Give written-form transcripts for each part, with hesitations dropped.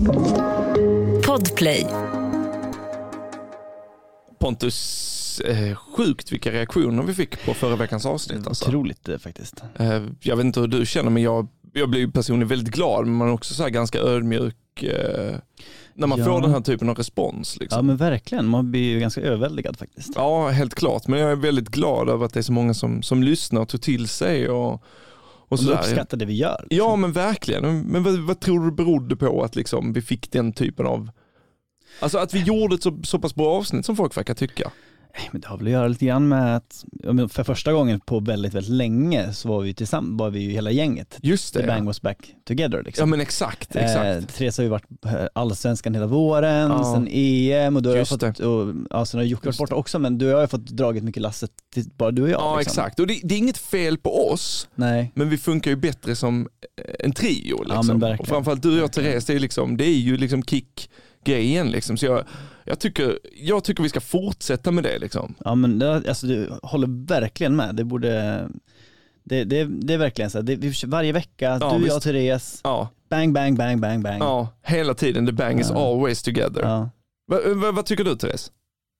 Podplay. Pontus, sjukt vilka reaktioner vi fick på förra veckans avsnitt. Alltså. Otroligt faktiskt. Jag vet inte hur du känner, men jag blir personligen väldigt glad, men man är också så här ganska ödmjuk när man får den här typen av respons. Liksom. Ja, men verkligen. Man blir ju ganska överväldigad faktiskt. Ja, helt klart. Men jag är väldigt glad över att det är så många som lyssnar och tar till sig och så uppskattar det vi gör. Liksom. Ja, men verkligen. Men vad tror du berodde på att liksom, vi fick den typen av... Alltså att vi gjorde ett så pass bra avsnitt som folk verkar tycka. Men det har väl att göra lite grann med att för första gången på väldigt, väldigt länge så var vi tillsammans, var vi ju hela gänget. Just det. The bang was back together. Liksom. Ja, men exakt. Therese har ju varit allsvenskan hela våren, sen EM och du har jag fått, och sen har Jocke varit borta också, men du har ju fått dragit mycket lasset till bara du och jag. Ja, liksom. Exakt. Och det är inget fel på oss. Nej. Men vi funkar ju bättre som en trio. Liksom. Ja, och framförallt du och jag, Therese, det är ju liksom kick-grejen. Liksom. Så jag tycker vi ska fortsätta med det. Liksom. Ja, men du håller verkligen med. Det borde... Det är verkligen så. Varje vecka, du, jag och Therese, bang, bang, bang, bang, bang. Ja, hela tiden. The bang is always together. Ja. Vad tycker du, Therese?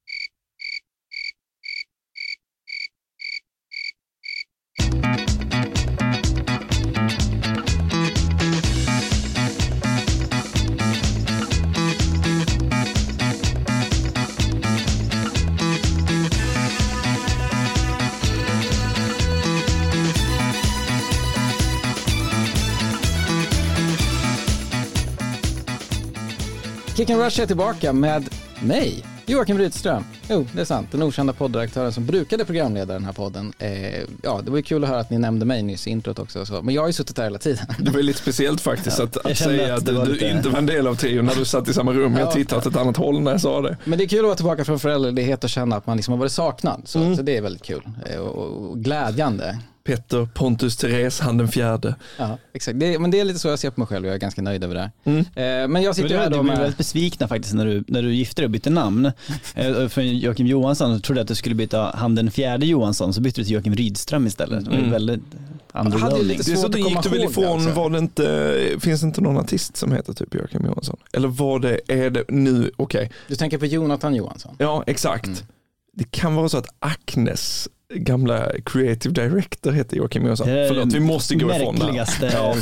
Kick and Rush är tillbaka med mig, Joakim Rydström. Jo, det är sant. Den okända poddredaktören som brukade programleda den här podden. Det var ju kul att höra att ni nämnde mig nyss i introt också. Så. Men jag har ju suttit där hela tiden. Det var lite speciellt faktiskt att säga att du inte var en del av trion när du satt i samma rum. Jag tittade åt ett annat håll när jag sa det. Men det är kul att vara tillbaka från föräldralighet och känna att man liksom har varit saknad. Så det är väldigt kul och glädjande. Petter, Pontus, Therese, han den fjärde. Ja, exakt. Men det är lite så jag ser på mig själv. Jag är ganska nöjd över det. Men jag sitter här då med... Du blev väldigt besvikna faktiskt när du gifte dig och bytte namn. För Joakim Johansson så trodde att du skulle byta han den fjärde Johansson, så bytte du till Joakim Rydström istället. Det var väldigt underwhelming. Det är så det gick du väl ifrån, var det inte, finns det inte någon artist som heter typ Joakim Johansson? Eller är det nu, okej. Du tänker på Jonathan Johansson? Ja, exakt. Det kan vara så att Agnes gamla creative director heter Joakim Johansson. Förlåt, vi måste gå ifrån det. Ja,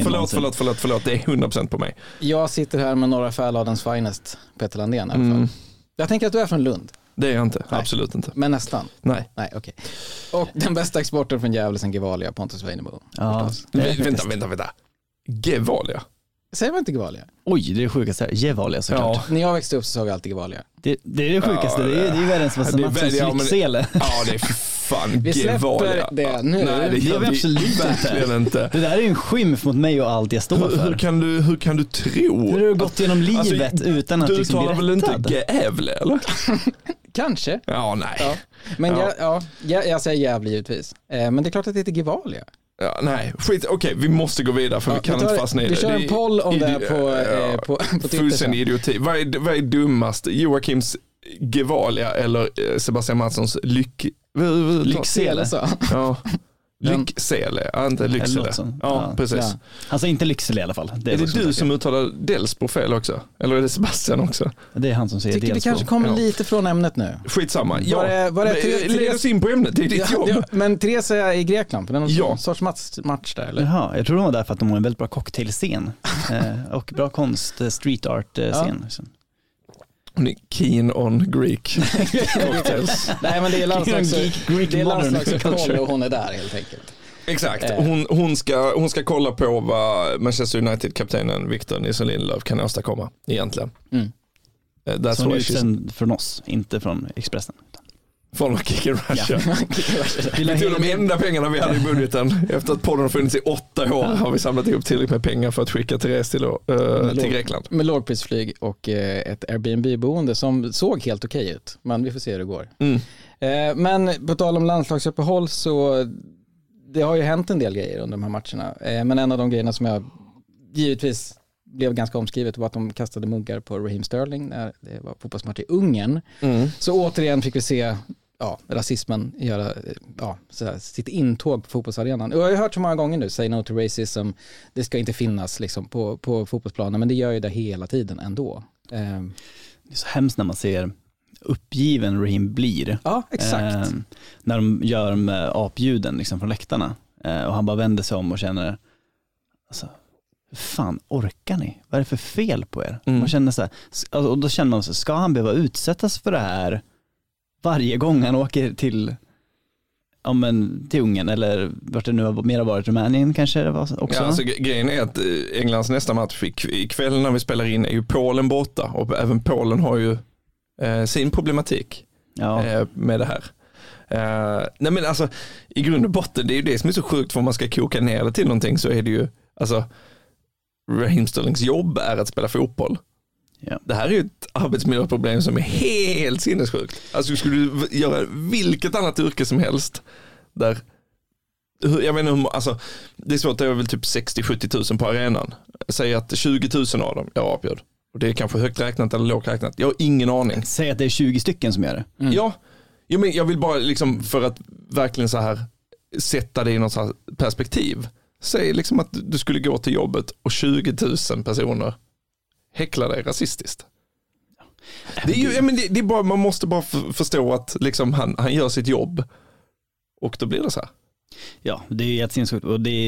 förlåt, det är 100% på mig. Jag sitter här med några Färladens finest, Petter Landén i alla fall. Jag tänker att du är från Lund. Det är jag inte, absolut inte. Men nästan? Nej, okej. Och den bästa exporten från Gävle sen Gevalia, Pontus Weinebo. Ja, vänta. Gevalia? Säger man inte Gevalia? Oj, det är det sjukaste här. Gevalia såklart. Ja. När jag växte upp så såg jag alltid Gevalia. Det är det sjukaste, det är världens massa Lycksele. Ja, det är fan vi släpper det nu. Nej, det gör vi absolut inte. Det där är ju en skymf mot mig och allt jag står för. Hur kan du tro? Hur har du gått genom livet utan att liksom bli rättad? Du tar väl inte Gävle, eller? Kanske. Ja, nej. Ja. Men jag säger Gävle givetvis. Men det är klart att det heter Gevalia. Ja, nej, skit, okej, vi måste gå vidare för vi kan inte fastna i det. Vi kör en poll om det på Twitter. Fullständig idioti. Vad är dummast? Joakims Gevalia eller Sebastian Mattssons Lycksele? Ja. Lycksele, inte Lycksele. Ja, precis. Ja. Han sa inte Lycksele i alla fall. Är det du som uttalar Delsbo fel också? Eller är det Sebastian också? Det är han som säger Delsbo. Vi kanske kommer lite från ämnet nu. Skitsamma. Led oss in på ämnet, det är ditt jobb. Ja, men Therese är i Grekland, på någon sorts match där, eller? Jaha, jag tror de var där för att de har en väldigt bra cocktailscen och bra konst, street art-scen. Hon är keen on Greek cocktails. Nej, men det är landslagsuppehåll och hon är där helt enkelt. Exakt, hon ska kolla på vad Manchester United-kaptenen Victor Nilsson Lindelöf kan åstadkomma egentligen. Så hon är utsänd från oss, inte från Expressen. Från Kick and Rush. Vi tog de enda pengarna vi hade i budgeten. Efter att podden har funnits i 8 år har vi samlat ihop tillräckligt med pengar för att skicka Therese till Grekland. Med lågprisflyg och ett Airbnb-boende som såg helt okej ut. Men vi får se hur det går. Men på tal om landslagsuppehåll så det har ju hänt en del grejer under de här matcherna. Men en av de grejerna som jag givetvis blev ganska omskrivet var att de kastade muggar på Raheem Sterling när det var fotbollsmatch i Ungern. Så återigen fick vi se rasismen göra sitt intåg på fotbollsarenan. Och jag har hört så många gånger nu, say no to racism, det ska inte finnas liksom på fotbollsplanen, men det gör ju det hela tiden ändå. Det är så hemskt när man ser uppgiven Raheem blir. Ja, exakt. När de gör med apljuden liksom från läktarna. Och han bara vänder sig om och känner, alltså, hur fan orkar ni? Vad är det för fel på er? Man känner så här, och då känner man så, ska han behöva utsättas för det här varje gång han åker till Ungern, eller vart det nu har mer varit, Rumänien kanske det var också? Ja, alltså, grejen är att Englands nästa match ikväll när vi spelar in är ju Polen borta, och även Polen har ju sin problematik med det här. Nej men alltså, i grund och botten, det är ju det som är så sjukt, för om man ska koka ner det till någonting så är det ju, alltså, Raheem Sterlings jobb är att spela fotboll. Ja. Det här är ju ett arbetsmiljöproblem som är helt sinnessjukt. Alltså skulle du göra vilket annat yrke som helst där, jag vet inte, alltså, det är svårt, det är väl typ 60-70 000 på arenan. Säg att 20 000 av dem jag avbjöd. Och det är kanske högt räknat eller lågt räknat. Jag har ingen aning. Säg att det är 20 stycken som gör det. Ja, men jag vill bara liksom, för att verkligen så här sätta det i något så här perspektiv. Säg liksom att du skulle gå till jobbet och 20 000 personer häcklar dig rasistiskt. Det är ju, men det är bara, man måste bara förstå att liksom han gör sitt jobb, och då blir det så här. Ja, det är jättesinnessjukt, och det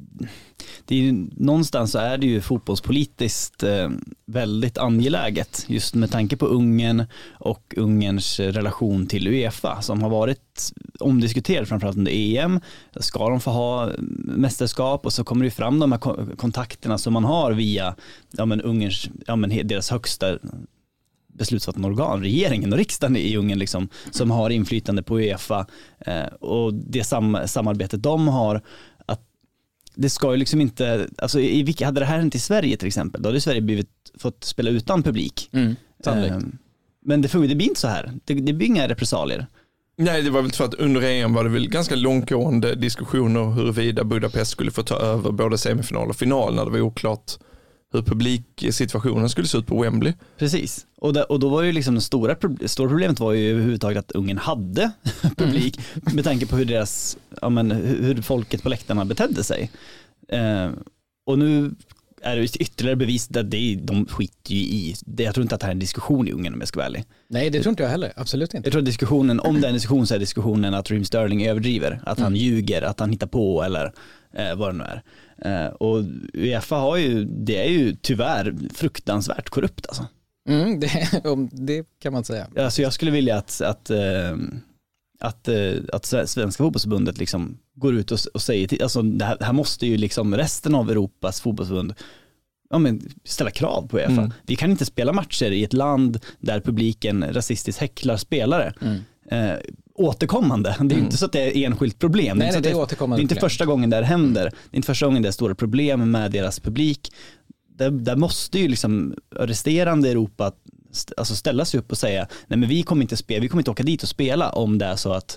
är någonstans så är det ju fotbollspolitiskt väldigt angeläget, just med tanke på Ungern och Ungerns relation till UEFA som har varit omdiskuterad framförallt under EM. Ska de få ha mästerskap, och så kommer det fram de här kontakterna som man har via Ungerns, deras högsta beslutsfattande organ, regeringen och riksdagen i Ungern liksom, som har inflytande på UEFA, och det samarbetet de har, att det ska ju liksom inte, alltså hade det här hänt i Sverige till exempel, då hade Sverige fått spela utan publik. Men det blir inte så här, det blir inga repressalier. Nej, det var väl för att under EM var det väl ganska långtgående diskussioner huruvida Budapest skulle få ta över både semifinal och final, när det var oklart hur publiksituationen skulle se ut på Wembley. Precis. Och då var ju liksom det stora problemet var ju överhuvudtaget att Ungern hade publik med tanke på hur hur folket på läktarna betedde sig. Och nu är det ytterligare bevis att de skiter ju i det. Jag tror inte att det här är en diskussion i Ungern, om jag ska vara ärlig. Nej, det tror inte jag heller. Absolut inte. Jag tror diskussionen, om det är en diskussion, så är diskussionen att Raheem Sterling överdriver. Att han ljuger, att han hittar på, eller vad det nu är. Och UEFA det är ju tyvärr fruktansvärt korrupt alltså. Det kan man säga. Alltså jag skulle vilja att Svenska fotbollsförbundet liksom går ut och säger alltså det här måste ju liksom resten av Europas fotbollsförbund ställa krav på UEFA. Vi kan inte spela matcher i ett land där publiken rasistiskt häcklar spelare. Återkommande. Det är inte så att det är enskilt problem. Nej, det är inte första gången det händer. Det är inte första gången det är stora problem med deras publik. Där måste ju liksom resterande Europa alltså ställa sig upp och säga, nej men vi kommer inte åka dit och spela om det är så att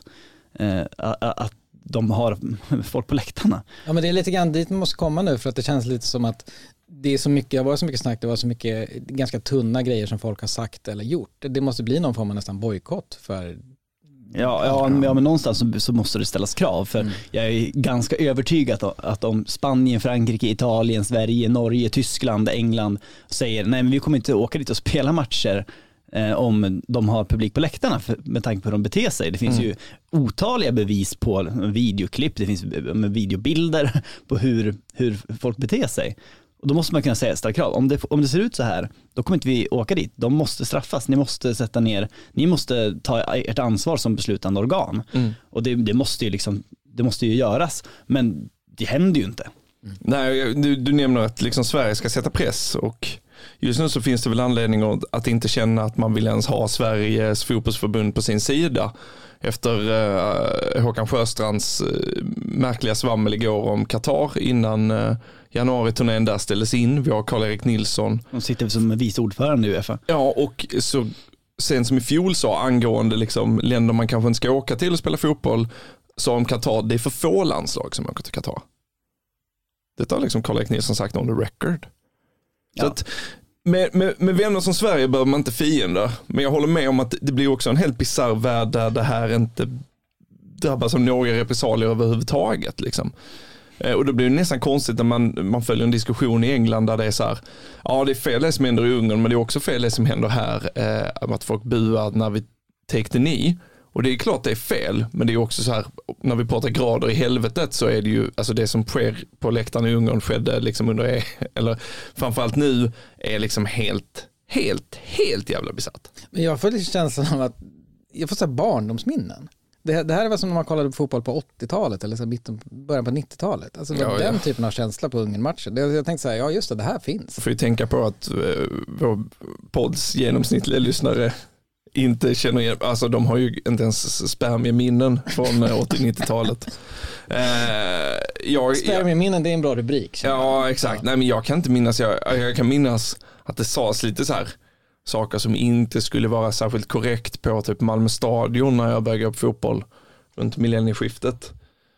de har folk på läktarna. Ja, men det är lite grann dit man måste komma nu, för att det känns lite som att det är så mycket, det var så mycket snack, det var så mycket ganska tunna grejer som folk har sagt eller gjort. Det måste bli någon form av nästan bojkott för. Ja, men någonstans så måste det ställas krav, för jag är ganska övertygad att om Spanien, Frankrike, Italien, Sverige, Norge, Tyskland, England säger nej men vi kommer inte åka dit och spela matcher om de har publik på läktarna med tanke på hur de beter sig. Det finns ju otaliga bevis på videoklipp, det finns videobilder på hur folk beter sig. Och då måste man kunna ställa krav. Om det ser ut så här, då kommer inte vi åka dit. De måste straffas. Ni måste sätta ner, ni måste ta ert ansvar som beslutande organ. Och det måste ju göras. Men det händer ju inte. Nej, du nämner att liksom Sverige ska sätta press, och just nu så finns det väl anledning att inte känna att man vill ens ha Sveriges fotbollsförbund på sin sida efter Håkan Sjöstrands märkliga svammel igår om Qatar innan januari-turnén där ställdes in. Vi har Karl-Erik Nilsson. De sitter som vice ordförande i UEFA. Ja, och så sen som i fjol sa angående liksom länder man kanske inte ska åka till och spela fotboll, så om Qatar, det är för få landslag som åker till Qatar. Det har liksom Karl-Erik Nilsson sagt on the record. Så att Med vänner som Sverige behöver man inte fiender. Men jag håller med om att det blir också en helt bizarr värld där det här inte drabbas av några repressalier överhuvudtaget. Liksom. Och då blir det nästan konstigt när man följer en diskussion i England där det är så här, ja det är fel det som händer i Ungern, men det är också fel det som händer här, att folk buar när vi take the knee. Och det är klart det är fel, men det är också så här, när vi pratar grader i helvetet så är det ju, alltså det som sker på läktaren i Ungern skedde liksom under, eller framförallt nu, är liksom helt jävla besatt. Men jag får lite känslan av att, jag får säga barndomsminnen. Det här var som när man kollade på fotboll på 80-talet eller så början på 90-talet. Alltså den typen av känsla på Ungern-matchen. Jag tänkte så här, ja just det här finns. Får ju tänka på att vår podds genomsnittliga lyssnare inte känner igen, alltså de har ju inte ens spermieminnen från 80-90-talet. Spermieminnen, det är en bra rubrik. Ja, exakt. Nej, men jag kan inte minnas, jag kan minnas att det sades lite så här saker som inte skulle vara särskilt korrekt på typ Malmö stadion när jag började upp fotboll runt millennieskiftet.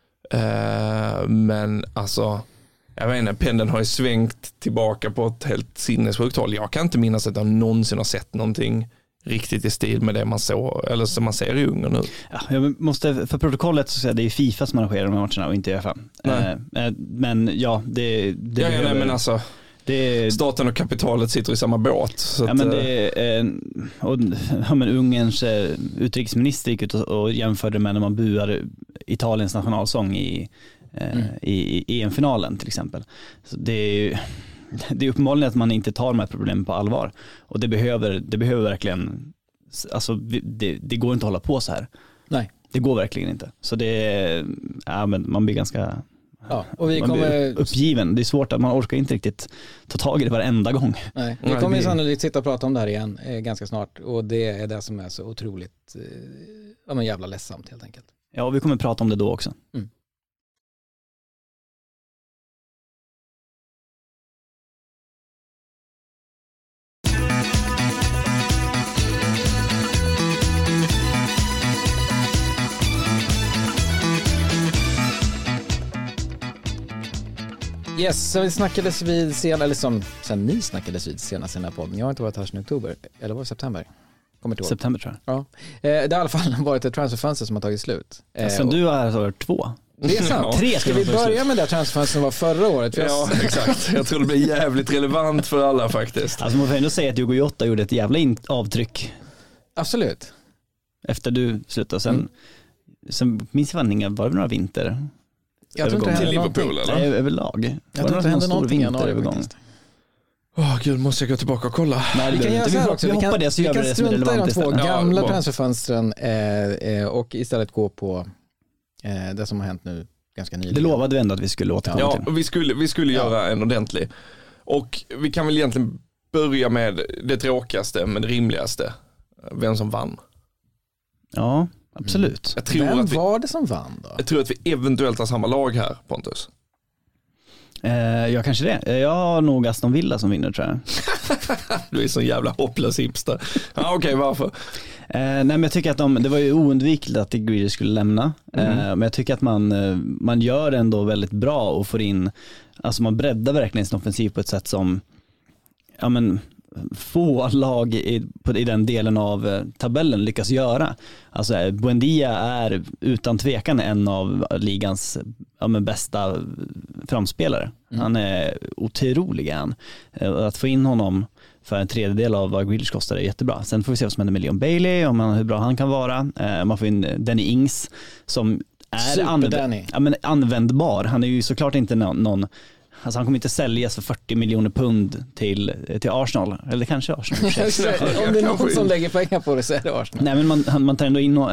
Men alltså, jag vet inte, pendeln har ju svängt tillbaka på ett helt sinnessjukt håll. Jag kan inte minnas att jag någonsin har sett någonting riktigt i stil med det man såg, eller som man ser i Ungern nu. Ja, jag måste för protokollet så säga det är FIFA som arrangerar de här matcherna och inte UEFA. Men ja, det nej, men alltså staten och kapitalet sitter i samma båt. Så ja, men men Ungerns utrikesminister gick ut och jämförde med när man buar Italiens nationalsång i EM-finalen till exempel. Så det är uppenbarligen att man inte tar de här problemen på allvar. Och det behöver verkligen, alltså det går inte att hålla på så här. Nej. Det går verkligen inte. Så men man blir ganska och vi kommer uppgiven. Det är svårt att man orkar inte riktigt ta tag i det varenda gång. Nej. Vi kommer sannolikt sitta och prata om det här igen ganska snart. Och det är det som är så otroligt jävla ledsamt helt enkelt. Ja, och vi kommer prata om det då också. Mm. Yes, så vi snackades vid sen ni snackades vid senast i den här podden. Jag har inte varit här sedan oktober, eller var det september? Kommer inte ihåg. September tror jag. Ja. Det har i alla fall varit ett transferfönster som har tagit slut. Sen du har varit 2. Det är sant. 3 ska vi börja med det transferfönstret som var förra året? Ja, exakt. Jag tror det blir jävligt relevant för alla faktiskt. Alltså man får ändå säga att Djurgården 8 gjorde ett jävla avtryck. Absolut. Efter du slutade. Sen minns jag var det några vinter? Jag tror inte det hände Liverpool eller? Nej, överlag. Jag tror inte det hände någonting i januari faktiskt. Gud, måste jag gå tillbaka och kolla? Nej, vi kan göra så här också. Vi kan strunta i de 2 gamla transferfönstren och istället gå på det som har hänt nu ganska nyligen. Det lovade vi ändå att vi skulle återkomma till. Ja, vi skulle göra en ordentlig. Och vi kan väl egentligen börja med det tråkigaste men det rimligaste. Vem som vann. Ja, absolut. Vem var det som vann då? Jag tror att vi eventuellt har samma lag här, Pontus. Ja, kanske det. Jag har nog Aston Villa som vinner, tror jag. Du är så jävla hopplös hipster. Ja, okej, varför? Nej, men jag tycker att det var ju oundvikligt att Grealish skulle lämna. Men jag tycker att man gör det ändå väldigt bra och får in, alltså man breddar verkligen sin offensiv på ett sätt som få lag i den delen av tabellen lyckas göra. Alltså Buendia är utan tvekan en av ligans bästa framspelare. Han är otrolig. Att få in honom för en tredjedel av vad Grealish kostar är jättebra. Sen får vi se vad som händer med Leon Bailey, hur bra han kan vara. Man får in Danny Ings som är användbar. Han är ju såklart inte någon. Alltså han kommer inte säljas för 40 miljoner pund till Arsenal. Eller kanske Arsenal. Om det är någon som lägger pengar på det så är det Arsenal. Nej, men man tar ändå in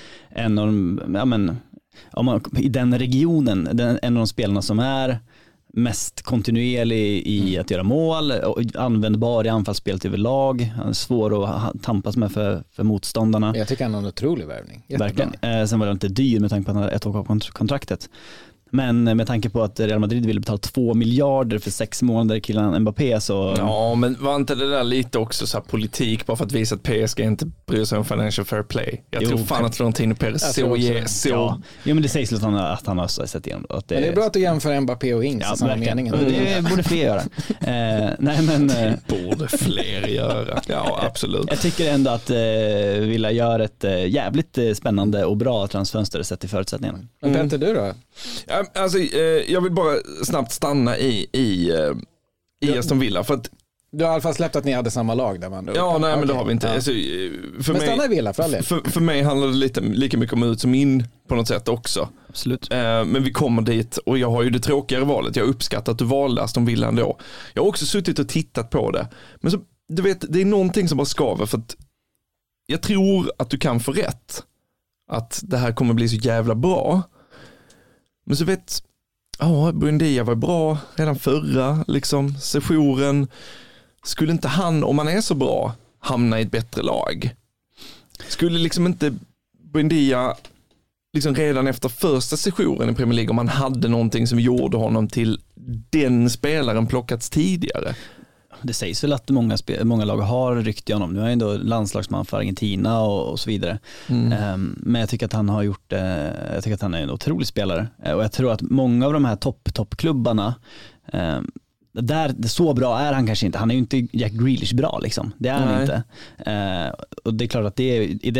i den regionen en av de spelarna som är mest kontinuerlig i att göra mål och användbar i anfallsspelet överlag. Han är svår att tampas med för motståndarna. Jag tycker han har en otrolig värvning. Verkligen. Sen var det inte dyr med tanke på att han hade 1 år av kontraktet. Men med tanke på att Real Madrid ville betala 2 miljarder för 6 månader killen Mbappé så... Ja, men var inte det där lite också så här politik bara för att visa att PSG inte bryr sig om financial fair play? Jag tror fan att Florentino Perez så... Ja. Jo, men det sägs att han har sett igenom. Att det... Men det är bra att du jämför Mbappé och Ings. Ja, meningen. Det borde fler göra. Nej, men... borde fler göra. Ja, absolut. Jag tycker ändå att Villa gör ett jävligt spännande och bra transfönster sett i förutsättningarna. Men Petter, du då? Ja, alltså, jag vill bara snabbt stanna i Aston Villa för att du har i alla fall släppt att ni hade samma lag där man. Ja, nej, men det har vi inte. Ja. Alltså, men stanna i Villa för all del. För mig handlar det lika mycket om ut som in på något sätt också. Absolut. Men vi kommer dit och jag har ju det tråkigare valet. Jag uppskattar att du valde Aston Villa ändå. Jag har också suttit och tittat på det. Men så, du vet, det är någonting som bara skaver för att jag tror att du kan få rätt. Att det här kommer bli så jävla bra. Men så vet, Buendia var bra redan förra liksom, sessionen. Skulle inte han, om han är så bra, hamna i ett bättre lag? Skulle liksom inte Buendia liksom redan efter första sessionen i Premier League, om han hade någonting som gjorde honom till den spelaren plockats tidigare? Det sägs väl att många lag har ryckt i honom. Nu är han ändå landslagsman för Argentina och så vidare. Men jag tycker att han har gjort, jag tycker att han är en otrolig spelare. Och jag tror att många av de här toppklubbarna, där så bra är han kanske inte. Han är ju inte Jack Grealish bra liksom. Det är han inte. Och det är klart att det är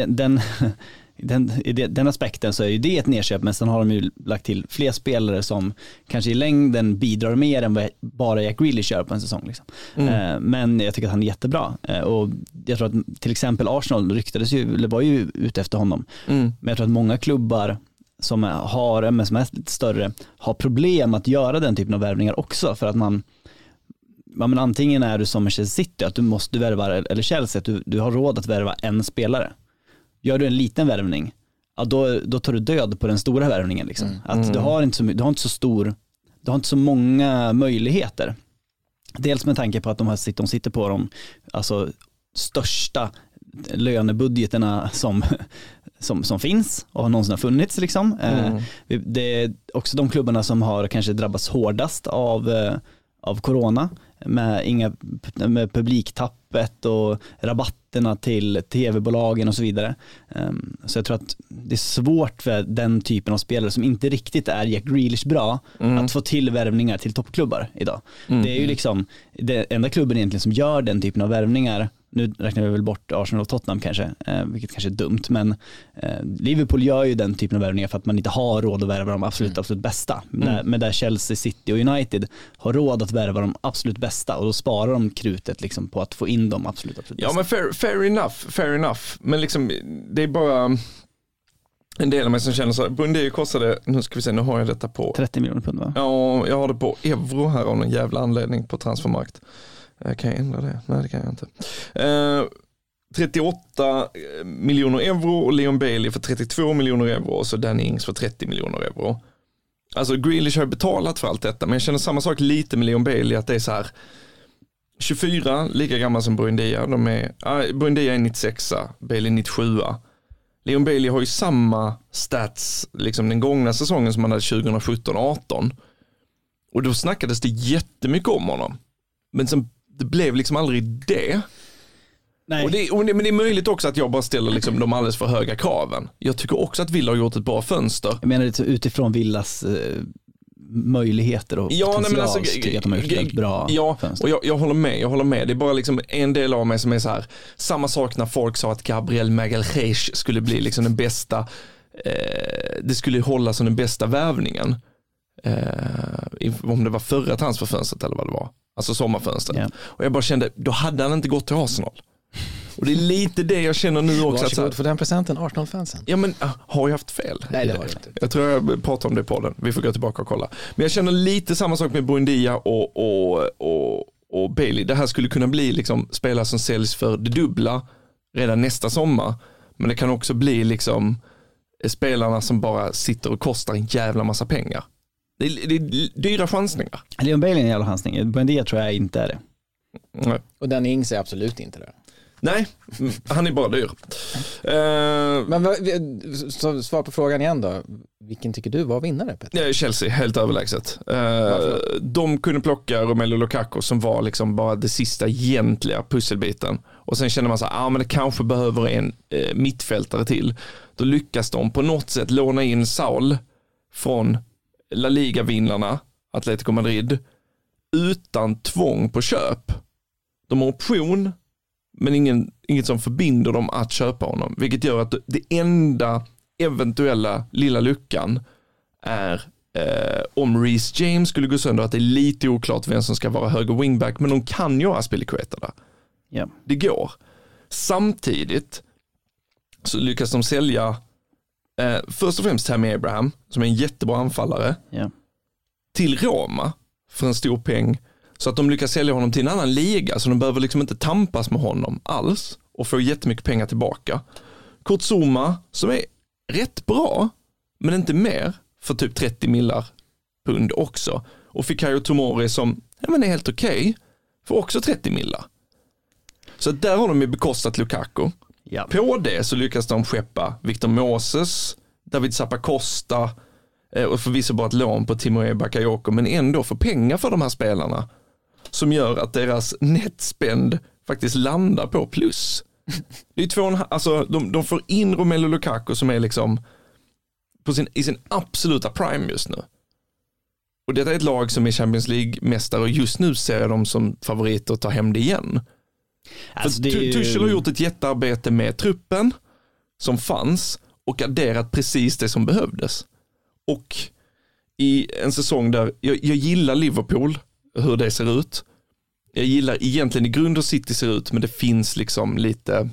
i den aspekten så är ju det ett nedköp, men sen har de ju lagt till fler spelare som kanske i längden bidrar mer än vad bara Jack Grealish gör på en säsong liksom. Men jag tycker att han är jättebra och jag tror att till exempel Arsenal ryktades ju, eller var ju ute efter honom, men jag tror att många klubbar som är lite större har problem att göra den typen av värvningar också, för att man antingen är du som Manchester City att du måste värva, eller Chelsea att du har råd att värva en spelare. Gör du en liten värvning, ja, då tar du död på den stora värvningen liksom. Att du har inte så många möjligheter. Dels med tanke på att de sitter på de alltså största lönebudgeterna som finns och har någonsin har funnits liksom. Det är också de klubbarna som har kanske drabbats hårdast av corona, med publiktappet och rabatterna till tv-bolagen och så vidare. Så jag tror att det är svårt för den typen av spelare som inte riktigt är Jack Grealish bra att få till värvningar till toppklubbar idag. Det är ju liksom den enda klubben egentligen som gör den typen av värvningar. Nu räknar vi väl bort Arsenal och Tottenham kanske, vilket kanske är dumt, men Liverpool gör ju den typen av värvningar för att man inte har råd att värva de absolut bästa. Men där Chelsea, City och United har råd att värva de absolut bästa, och då sparar de krutet liksom på att få in dem absolut bästa. Ja, men fair enough. Men liksom, det är bara en del av mig som känner så här, Buendia kostade, nu ska vi se, nu har jag detta på 30 miljoner pund, va? Ja, jag har det på euro här av någon jävla anledning på Transfermarkt. Kan jag ändra det? Nej, det kan jag inte. 38 miljoner euro och Leon Bailey för 32 miljoner euro och så Danny Ings för 30 miljoner euro. Alltså Grealish har betalat för allt detta, men jag känner samma sak lite med Leon Bailey, att det är så här 24, lika gammal som Buendia. Buendia är 96, Bailey 97. Leon Bailey har ju samma stats liksom den gångna säsongen som han hade 2017-18. Och då snackades det jättemycket om honom. Men sen det blev liksom aldrig det. Nej. Men det är möjligt också att jag bara ställer liksom de alldeles för höga kraven. Jag tycker också att Villa har gjort ett bra fönster. Jag menar utifrån Villas möjligheter och potential, tycker jag att de har gjort ett väldigt bra fönster. Och jag håller med. Det är bara liksom en del av mig som är så här, samma sak när folk sa att Gabriel Magalhaes skulle bli liksom den bästa, det skulle hålla som den bästa värvningen. Om det var förra transferfönstret eller vad det var. Alltså sommarfönstret. Yeah. Och jag bara kände, då hade han inte gått till Arsenal. Och det är lite det jag känner nu också. Varsågod för den presenten, Arsenal-fansen. Ja, men har jag haft fel? Nej, det var det inte. Jag tror jag pratade om det på den. Vi får gå tillbaka och kolla. Men jag känner lite samma sak med Buendia och Bailey. Det här skulle kunna bli liksom spelare som säljs för det dubbla redan nästa sommar. Men det kan också bli liksom spelarna som bara sitter och kostar en jävla massa pengar. Det är dyra chansningar. Leon Bailey är en jävla chansning. Buendia tror jag inte är det. Nej. Och Danny Ings är absolut inte det. Nej, han är bara dyr. Men svar på frågan igen då. Vilken tycker du var vinnare, Peter? Chelsea, helt överlägset. De kunde plocka Romelu Lukaku som var liksom bara det sista egentliga pusselbiten. Och sen känner man så här, men det kanske behöver en mittfältare till. Då lyckas de på något sätt låna in Saul från La Liga-vinnarna, Atletico Madrid, utan tvång på köp. De har option, men inget som förbinder dem att köpa honom. Vilket gör att det enda eventuella lilla luckan är om Reece James skulle gå sönder, att det är lite oklart vem som ska vara höger wingback, men de kan ju Aspilicueta där. Yeah. Det går. Samtidigt så lyckas de sälja först och främst Tammy Abraham, som är en jättebra anfallare, till Roma för en stor peng, så att de lyckas sälja honom till en annan liga, så de behöver liksom inte tampas med honom alls och få jättemycket pengar tillbaka. Kurt Zouma, som är rätt bra, men inte mer, för typ 30 millar pund också. Och Fikayo Tomori som är helt okej, för också 30 millar. Så där har de ju bekostat Lukaku. Ja. På det så lyckas de skeppa Victor Moses, David Zappacosta och förvisso bara ett lån på Timoe Bakayoko, men ändå för pengar för de här spelarna som gör att deras netspend faktiskt landar på plus. Det är alltså de får in Romelu Lukaku som är liksom i sin absoluta prime just nu. Och det är ett lag som är Champions League-mästare och just nu ser jag dem som favoriter att ta hem det igen. Alltså Tuchel har gjort ett jättearbete med truppen som fanns och adderat precis det som behövdes. Och i en säsong där jag gillar Liverpool, hur det ser ut. Jag gillar egentligen i grund och City ser ut, men det finns liksom lite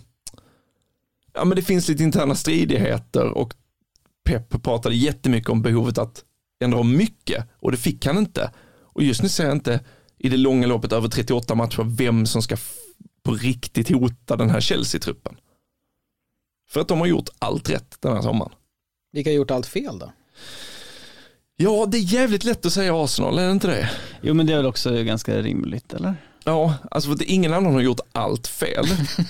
det finns lite interna stridigheter och Pep pratade jättemycket om behovet att ändra om mycket, och det fick han inte. Och just nu ser jag inte i det långa loppet över 38 matcher vem som ska på riktigt hota den här Chelsea-truppen. För att de har gjort allt rätt den här sommaren. Vilka har gjort allt fel då? Ja, det är jävligt lätt att säga Arsenal, är det inte det? Jo, men det är väl också ganska rimligt, eller? Ja, alltså för att ingen annan har gjort allt fel.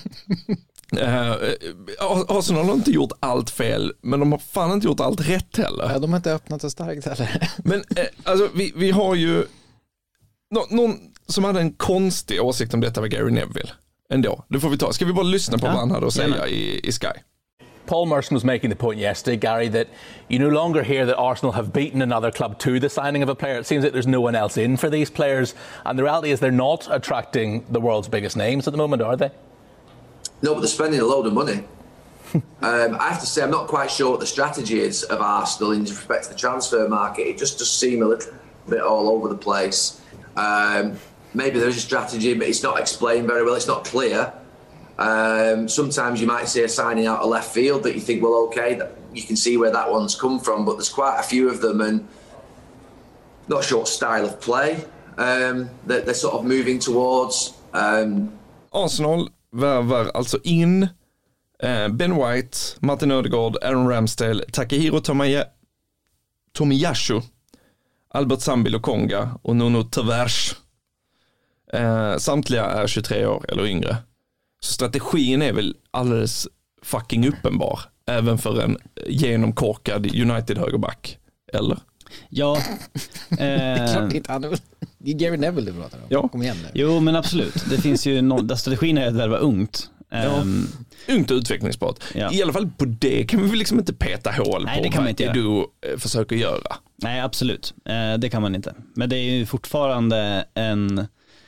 Arsenal har inte gjort allt fel, men de har fan inte gjort allt rätt heller. Ja, de har inte öppnat så starkt heller. Men alltså vi har ju någon som hade en konstig åsikt om detta var Gary Neville ändå. Det får vi ta. Ska vi bara lyssna på vad han hade att säga i Sky? Paul Merson was making the point yesterday, Gary, that you no longer hear that Arsenal have beaten another club to the signing of a player. It seems like there's no one else in for these players. And the reality is they're not attracting the world's biggest names at the moment, are they? No, but they're spending a load of money. I have to say, I'm not quite sure what the strategy is of Arsenal in respect to the transfer market. It just seems a little bit all over the place. Maybe there is a strategy, but it's not explained very well. It's not clear. Sometimes you might see a signing out of left field that you think, well, okay, that you can see where that one's come from, but there's quite a few of them, and not sure what style of play that they're sort of moving towards. Arsenal värvar alltså in Ben White, Martin Ödegaard, Aaron Ramsdale, Takehiro Tomiyasu, Albert Sambi Lokonga och Nuno Tavares. Samtliga är 23 år eller yngre. Så strategin är väl alldeles fucking uppenbar, även för en genomkorkad United högerback, eller? Ja. Det är klart inte han. Det är Gary Neville du pratar om. Ja. Kom igen nu. Jo, men absolut. Det finns ju där strategin är att värva ungt. Ungt och utvecklingsbart. Ja. I alla fall på det kan vi väl liksom inte peta hål. Nej, på det kan man inte göra. Du försöker göra. Nej, absolut. Det kan man inte. Men det är ju fortfarande en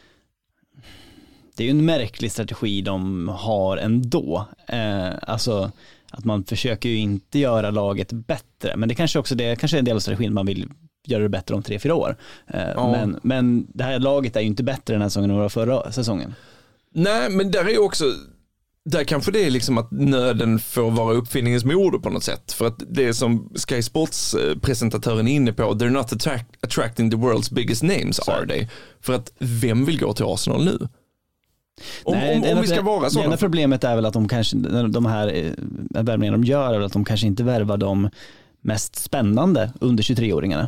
märklig strategi de har ändå. Alltså att man försöker ju inte göra laget bättre. Men det kanske också kanske är en del av strategin, man vill göra det bättre om 3-4 år. Men det här laget är ju inte bättre den här säsongen än förra säsongen. Nej, men där är också, där kanske det är liksom att nöden får vara uppfinningens moder på något sätt. För att det som Sky Sports presentatören är inne på, they're not attracting the world's biggest names, are they? För att vem vill gå till Arsenal nu? Om vi ska vara sådana. Det enda problemet är väl att de här värvningarna de gör är väl att de kanske inte värvar de mest spännande under 23-åringarna.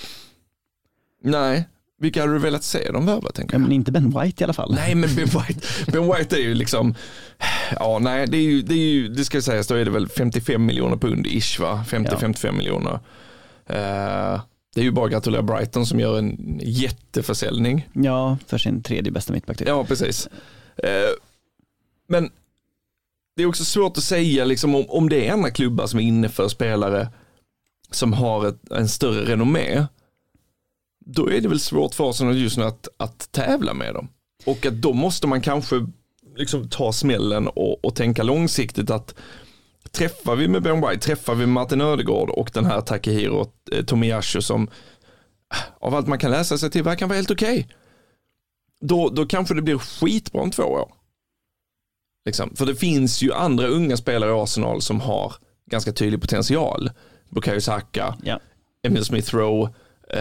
Nej. Vilka hade du velat se dem värva, tänker jag? Men inte Ben White i alla fall. Nej, men Ben White är ju liksom, ja, nej, det är ju, det ska sägas, då är det väl 55 miljoner pund ish, va? 50-55 miljoner. Det är ju bara att gratulera Brighton som gör en jätteförsäljning. Ja, för sin 3:e bästa mittback. Ja, precis. Men det är också svårt att säga liksom, om det är andra klubbar som är inne för spelare som har en större renommé. Då är det väl svårt för oss just nu att tävla med dem. Och att då måste man kanske liksom ta smällen och tänka långsiktigt att träffar vi med Ben White, träffar vi med Martin Ödegaard och den här Takehiro Tomiyasu som av allt man kan läsa sig till verkar vara helt okej. Då kanske det blir skitbra om 2 år. Liksom. För det finns ju andra unga spelare i Arsenal som har ganska tydlig potential. Bukayo Saka, Emil Smith Rowe,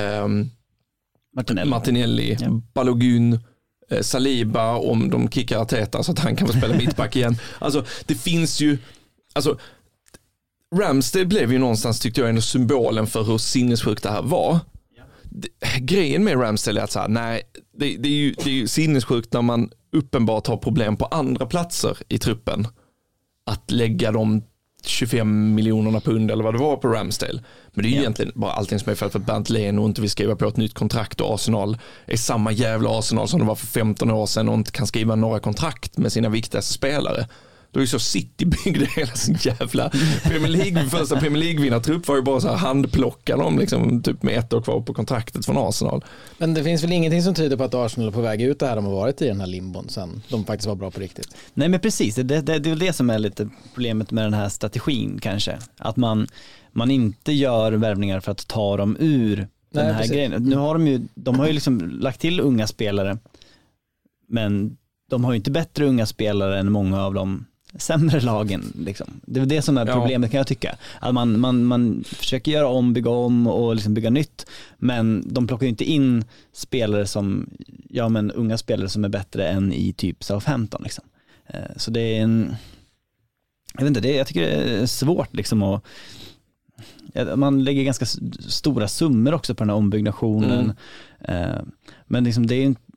Martinelli, Balogun, Saliba, om de kickar Arteta så att han kan få spela mittback igen. Alltså det finns ju, alltså Ramsdale blev ju någonstans, tyckte jag, ändå symbolen för hur sinnessjukt det här var. Grejen med Ramsdale är att så här, nej, det är ju sinnessjukt när man uppenbart har problem på andra platser i truppen att lägga de 25 miljonerna pund eller vad det var på Ramsdale. Men det är ju egentligen bara allting som är för att Bernt Leno inte vill skriva på ett nytt kontrakt och Arsenal är samma jävla Arsenal som det var för 15 år sedan och inte kan skriva några kontrakt med sina viktigaste spelare. Då är ju så City byggde hela sin jävla första Premier League-vinnartrupp var ju bara så här handplockade dem liksom, typ med 1 år kvar på kontraktet från Arsenal. Men det finns väl ingenting som tyder på att Arsenal är på väg ut det här de har varit i den här limbon sen de faktiskt var bra på riktigt. Nej men precis, det är väl det som är lite problemet med den här strategin kanske. Att man inte gör värvningar för att ta dem ur den här grejen. Nu har de har ju liksom lagt till unga spelare, men de har ju inte bättre unga spelare än många av de sämre lagen liksom. Det är det som är problemet kan jag tycka. Att man försöker göra om, bygga om och liksom bygga nytt, men de plockar ju inte in spelare som unga spelare som är bättre än i typ Southampton liksom. Så det är jag vet inte, jag tycker det är svårt liksom att man lägger ganska stora summor också på den här ombyggnationen. Men liksom det är inte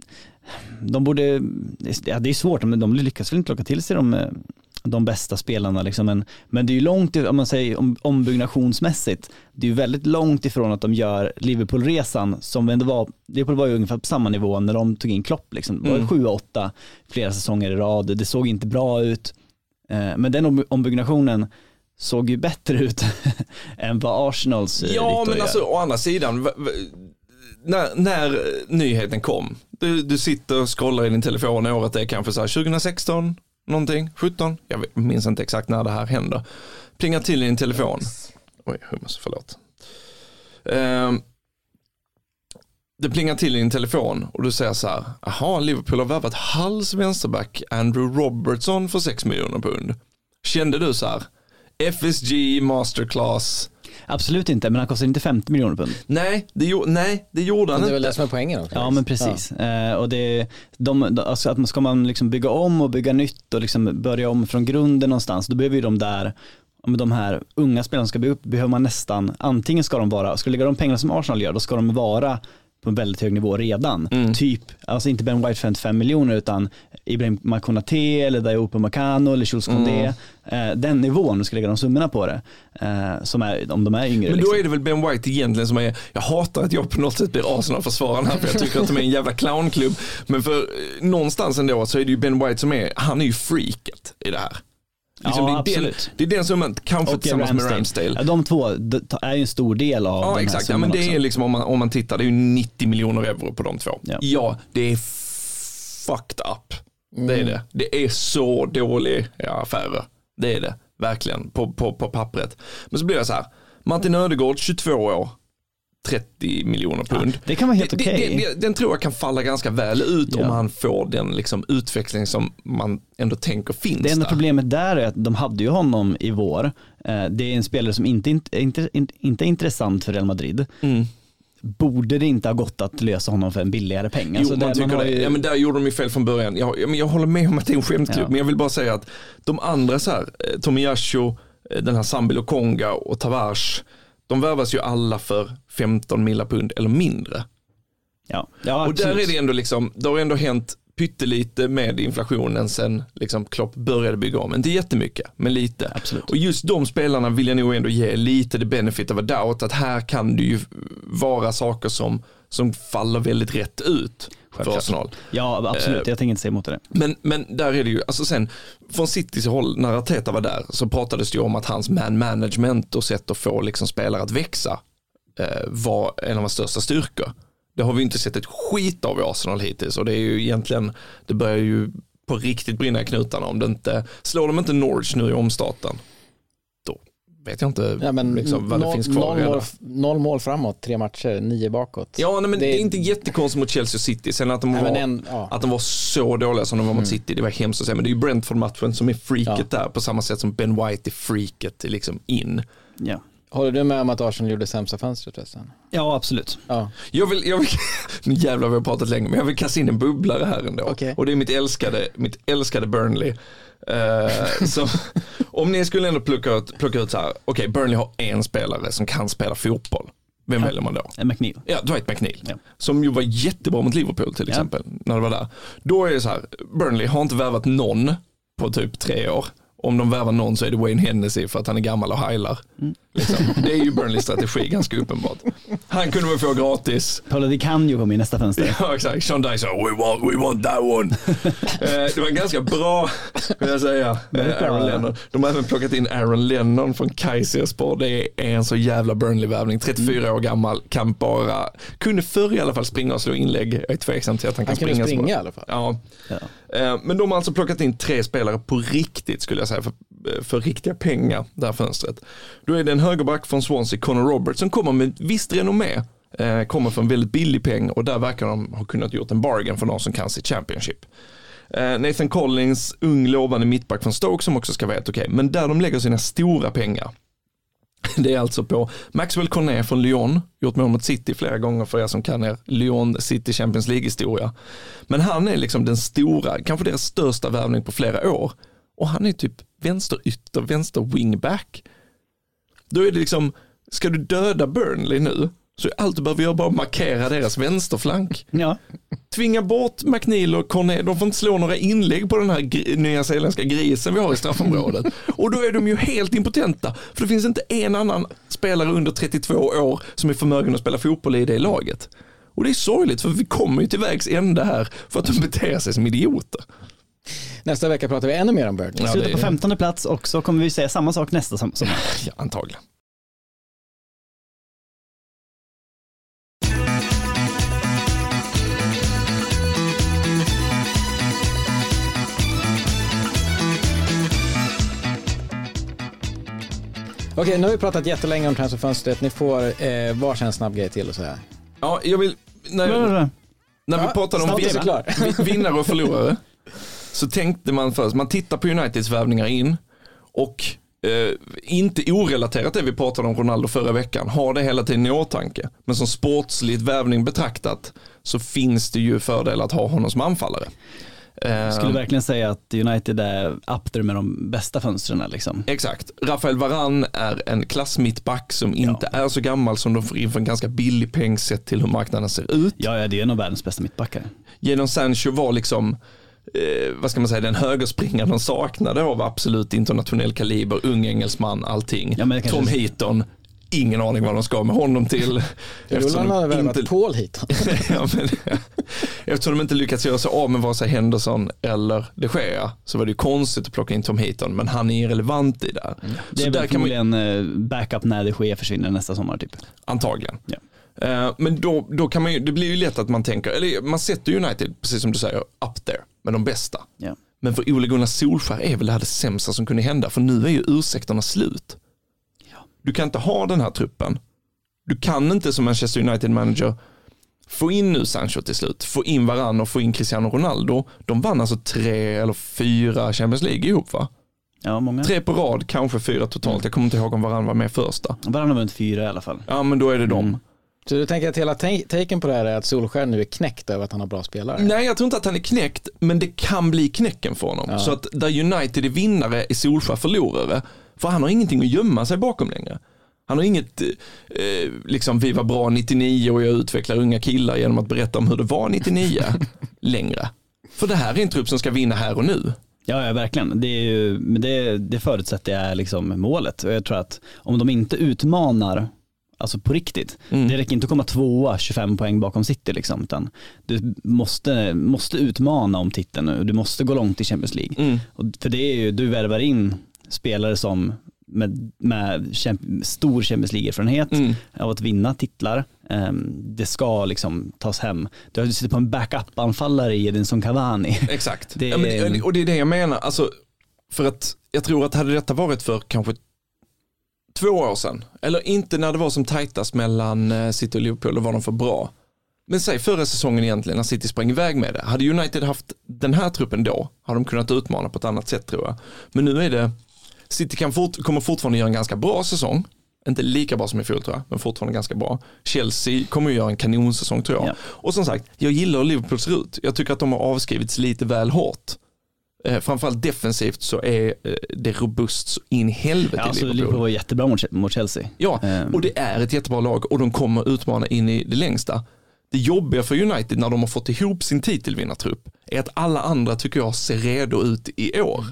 det är svårt, men de lyckas väl inte locka till sig de bästa spelarna liksom, men det är ju långt, om man säger ombyggnationsmässigt, det är ju väldigt långt ifrån att de gör Liverpool-resan som ändå var, Liverpool var ju ungefär på samma nivå när de tog in Klopp liksom. Det var 7-8 flera säsonger i rad, det såg inte bra ut, men den ombyggnationen såg ju bättre ut än vad Arsenals men alltså å andra sidan när nyheten kom, du sitter och scrollar i din telefon, året är kanske så här 2016 någonting, 17, jag minns inte exakt när det här händer, plingar till i din telefon, förlåt, det plingar till i din telefon och du säger så här, aha, Liverpool har värvat Hulls vänsterback Andrew Robertson för 6 miljoner pund. Kände du så här, FSG Masterclass? Absolut inte, men han kostar inte 50 miljoner pund. Nej, det gjorde han inte. Det är väl det som är poängen också. Ja, men precis. Och alltså att ska man liksom bygga om och bygga nytt och liksom börja om från grunden någonstans, då behöver ju de här unga spelarna ska bygga upp, behöver man nästan, antingen ska de lägga de pengarna som Arsenal gör, då ska de vara på en väldigt hög nivå redan. Typ, alltså inte Ben White 55 miljoner utan Ibrahim Konaté eller Dayot Upamecano eller Jules Koundé. Den nivån, du ska lägga de summorna på det. Som är, om de är yngre. Men då liksom. är det väl Ben White egentligen som är, jag hatar att jag på något sätt blir Arsenal-försvararen här för jag tycker att de är en jävla clownklubb. Men för någonstans ändå så är det ju Ben White som han är ju freaket i det här. Liksom det är den som kanske tillsammans med Ramsdale. Ja, de två är ju en stor del av den här exakt. Ja, men det också. är liksom om man tittar, det är ju 90 miljoner euro på de två. Ja, det är fucked up. Det är det. Det är så dålig affärer. Det är det, verkligen, på pappret. Men så blir det så här, Martin Ödegaard, 22 år, 30 miljoner pund. Det kan vara helt okej. Den tror jag kan falla ganska väl ut om han får den liksom utveckling som man ändå tänker finns. Det enda problemet där är att de hade ju honom i vår. Det är en spelare som inte är intressant för Real Madrid. Borde det inte ha gått att lösa honom för en billigare peng? Alltså man tycker det. Ja, men där gjorde de ju fel från början. Jag håller med om att det är en skämtklubb, men jag vill bara säga att de andra så här, Tomiyasu, den här Sambi Lokonga och Tavares, de värvas ju alla för 15 miljoner pund eller mindre. Ja, och där är det ändå liksom, det har ändå hänt pyttelite med inflationen sen liksom Klopp började bygga om. Inte jättemycket, men lite. Absolut. Och just de spelarna vill jag nog ändå ge lite the benefit of a doubt, att här kan det ju vara saker som faller väldigt rätt ut för Arsenal. Ja, absolut. Jag tänker inte säga emot det. Men där är det ju, alltså sen från Citys håll, när Arteta var där, så pratades det ju om att hans man management och sätt att få liksom spelare att växa var en av hans största styrkor. Det har vi inte sett ett skit av i Arsenal hittills, och det är ju egentligen, det börjar ju på riktigt brinna i knutarna om det inte, slår de inte Norwich nu i omstarten, då vet jag inte liksom, vad det finns kvar. 0 mål framåt, 3 matcher, 9 bakåt. Ja, nej, men det är inte jättekonstigt mot Chelsea City. Sen att att de var så dåliga som de var mot City, det var hemskt att säga. Men det är ju Brentford-matchen som är freaket där, på samma sätt som Ben White är freaket liksom in. Ja. Håller du med om att Arsenal gjorde sämsta fönstret förresten? Ja, absolut. Ja. Jag vill nu jävlar vi har pratat länge, men jag vill kasta in en bubblare här ändå. Okay. Och det är mitt älskade Burnley. Så om ni skulle ändå plocka ut så här, okej, Burnley har en spelare som kan spela fotboll. Vem väljer man då? McNeil. Ja, Dwight McNeil. Ja. Som ju var jättebra mot Liverpool till exempel, när det var där. Då är det så här, Burnley har inte värvat någon på typ 3 år. Om de värvar någon så är det Wayne Hennessy för att han är gammal och heilar. Liksom. Det är ju Burnleys strategi ganska uppenbart. Han kunde man få gratis. Paolo Di Canio kom i nästa fönster. Ja, exakt. Sean Dyche sa, we want that one. Det var ganska bra, vill jag säga. Aaron Lennon. De har även plockat in Aaron Lennon från Kayserispor. Det är en så jävla Burnley-värvning. 34 år gammal, kunde förr i alla fall springa och slå inlägg. Jag är tveksam till att han kan springa i alla fall. Ja. Men de har alltså plockat in 3 spelare på riktigt, skulle jag säga, för riktiga pengar, det här fönstret. Då är det en högerback från Swansea, Connor Roberts, som kommer med visst renommé, kommer för en väldigt billig peng, och där verkar de ha kunnat gjort en bargain för någon som kan se Championship. Nathan Collins, ung lovande mittback från Stoke, som också ska vara helt okej. Men där de lägger sina stora pengar, det är alltså på Maxwell Cornet från Lyon, gjort mål mot City flera gånger för er som kan er Lyon City Champions League-historia. Men han är liksom den stora, kanske deras största värvning på flera år. Och han är typ vänster wingback. Då är det liksom, ska du döda Burnley nu, så är allt du behöver göra bara att markera deras vänsterflank. Ja. Tvinga bort McNeil och Cornet, de får inte slå några inlägg på den här nya zeeländska grisen vi har i straffområdet. Och då är de ju helt impotenta, för det finns inte en annan spelare under 32 år som är förmögen att spela fotboll i det laget. Och det är sorgligt, för vi kommer ju till vägs ände här för att de beter sig som idioter. Nästa vecka pratar vi ännu mer om Burnley. Ja, slutar på 15:e plats, och så kommer vi säga samma sak nästa sommar. Ja, antagligen. Okej, nu har vi pratat jättelänge om transferfönstret. Ni får varsin snabb grej till att säga. Ja, jag vill... När vi pratade om vinnare och förlorare, så tänkte man först, man tittar på Uniteds värvningar in, och inte orelaterat det vi pratade om Ronaldo förra veckan, har det hela tiden i åtanke. Men som sportsligt värvning betraktat, så finns det ju fördel att ha honom som anfallare. Jag skulle verkligen säga att United är up there med de bästa fönstren liksom. Exakt. Rafael Varane är en klassmittback som inte är så gammal, som de får in för en ganska billig peng sett till hur marknaden ser ut. Ja, det är nog världens bästa mittbackare. Jadon Sancho var liksom vad ska man säga, den högerspringaren de saknade av absolut internationell kaliber, ung engelsman, allting. Ja, Tom Heaton, ingen aning vad de ska med honom till. Eftersom de inte Paul Heaton. Eftersom de inte lyckats göra sig av med vare sig Henderson eller De Gea, så var det ju konstigt att plocka in Tom Heaton, men han är irrelevant i det. Det är förmodligen backup när De Gea försvinner nästa sommar typ. Antagligen. Ja. Men då kan man ju, det blir ju lätt att man tänker, eller man sätter United, precis som du säger, up there med de bästa. Ja. Men för Ole Gunnar Solskjær är väl det här det sämsta som kunde hända, för nu är ju ursäkterna slut. Ja. Du kan inte ha den här truppen. Du kan inte som Manchester United manager få in nu Sancho till slut, få in Varane och få in Cristiano Ronaldo. De vann alltså 3 eller 4 Champions League ihop, va? Ja, många. 3 på rad, kanske 4 totalt. Jag kommer inte ihåg om Varane var med första. Varane har vunnit 4 i alla fall. Ja, men då är det dem. Så du tänker att hela taken på det här är att Solskjær nu är knäckt över att han har bra spelare? Nej, jag tror inte att han är knäckt, men det kan bli knäcken för honom. Ja. Så att där United är vinnare är Solskjær förlorare. För han har ingenting att gömma sig bakom längre. Han har inget, liksom vi var bra 99 och jag utvecklar unga killar genom att berätta om hur det var 99 längre. För det här är en trupp som ska vinna här och nu. Ja, verkligen. Det förutsätter jag är liksom målet. Och jag tror att om de inte utmanar, alltså på riktigt, det räcker inte att komma 2 25 poäng bakom City liksom, utan du måste utmana om titeln nu. Du måste gå långt i Champions League. Och för det är ju, du värvar in spelare som med stor Champions League-erfarenhet av att vinna titlar. Det ska liksom tas hem. Du sitter på en backup-anfallare i Edinson Cavani. Exakt. Och det är det jag menar. Alltså, för att jag tror att hade detta varit för kanske 2 år sedan, eller inte när det var som tajtast mellan City och Liverpool, då var de för bra. Men säg förra säsongen egentligen, när City sprang iväg med det. Hade United haft den här truppen då, hade de kunnat utmana på ett annat sätt, tror jag. Men nu är det City kommer fortfarande göra en ganska bra säsong. Inte lika bra som i fjol, tror jag, men fortfarande ganska bra. Chelsea kommer att göra en kanonsäsong, tror jag. Ja. Och som sagt, jag gillar Liverpools rut. Jag tycker att de har avskrivits lite väl hårt. Framförallt defensivt så är det robust så in i helvete. Ja, alltså Liverpool var jättebra mot Chelsea. Ja, och det är ett jättebra lag och de kommer utmana in i det längsta. Det jobbiga för United när de har fått ihop sin titelvinnartrupp är att alla andra, tycker jag, ser redo ut i år.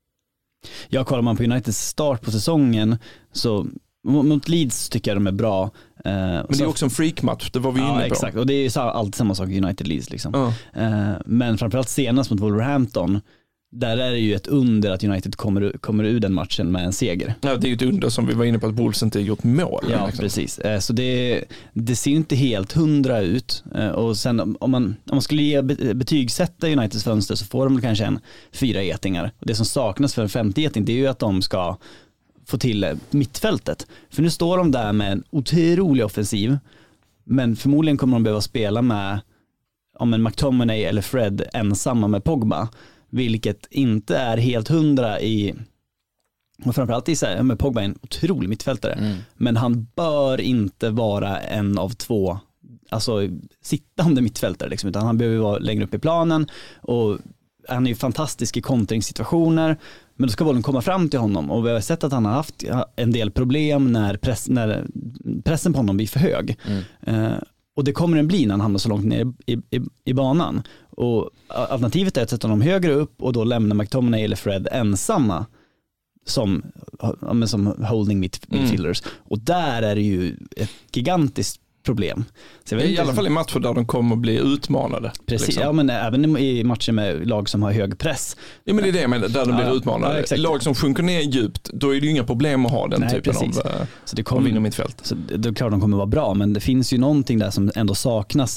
Jag kollar man på Uniteds start på säsongen, så mot Leeds tycker jag de är bra. Men det är också en freakmatch, det var vi inne på. Exakt, och det är alltid samma sak United-Leeds liksom. Men framförallt senast mot Wolverhampton, där är det ju ett under att United kommer ur den matchen med en seger. Ja, det är ju ett under som vi var inne på, att Wolves inte gjort mål. Ja, liksom. Precis. Så det ser inte helt 100 ut. Och sen om man skulle betygsätta Uniteds fönster, så får de kanske en 4 getingar. Och det som saknas för en 5:e geting, det är ju att de ska få till mittfältet. För nu står de där med en otrolig offensiv, men förmodligen kommer de behöva spela med en McTominay eller Fred ensamma med Pogba, vilket inte är helt 100 i, och framförallt i så här, med Pogba är en otrolig mittfältare, men han bör inte vara en av 2 alltså sittande mittfältare liksom, utan han behöver vara längre upp i planen, och han är ju fantastisk i kontringssituationer, men då ska bollen komma fram till honom, och vi har sett att han har haft en del problem när pressen på honom blir för hög. Och det kommer den bli när han hamnar så långt ner i banan. Och alternativet är att sätta honom högre upp och då lämna McTominay eller Fred ensamma som holding midfielders. Och där är det ju ett gigantiskt problem. Så jag vet i alla fall i matcher där de kommer att bli utmanade. Precis, liksom. Ja, men även i matcher med lag som har hög press. Ja, men det är det jag menar, där de blir utmanade. Ja, lag som sjunker ner djupt, då är det ju inga problem att ha den typen av vinna mittfält. Så det är klart de kommer att vara bra, men det finns ju någonting där som ändå saknas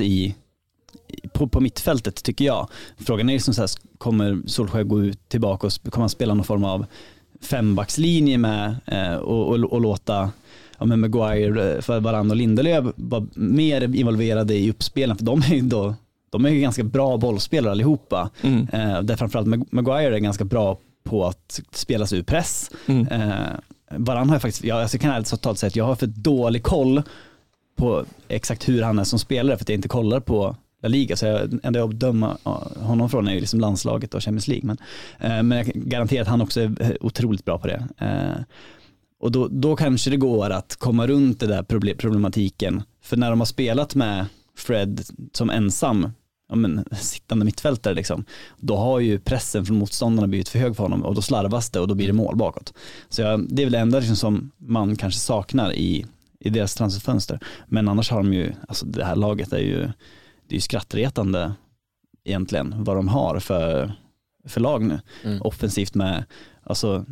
på mittfältet, tycker jag. Frågan är liksom så här, kommer Solskjaer gå ut tillbaka och kommer han spela någon form av 5-backslinje med och låta med Maguire, för Varane och Lindelöf var mer involverade i uppspelen, för de är ju ganska bra bollspelare allihopa. Där framförallt Maguire är ganska bra på att spela sig ur press. Varane har jag faktiskt, jag kan ärligt totalt säga att jag har för dålig koll på exakt hur han är som spelare, för att jag inte kollar på La Liga, så enda jag döma honom från är ju liksom landslaget och Champions League, men jag garanterar att han också är otroligt bra på det. Och då kanske det går att komma runt det där problematiken. För när de har spelat med Fred som ensam sittande mittfältare liksom, då har ju pressen från motståndarna blivit för hög för honom, och då slarvas det och då blir det mål bakåt. Så det är väl det enda liksom som man kanske saknar i deras transferfönster. Men annars har de ju, alltså det här laget det är ju skrattretande egentligen vad de har för lag nu. Offensivt med alltså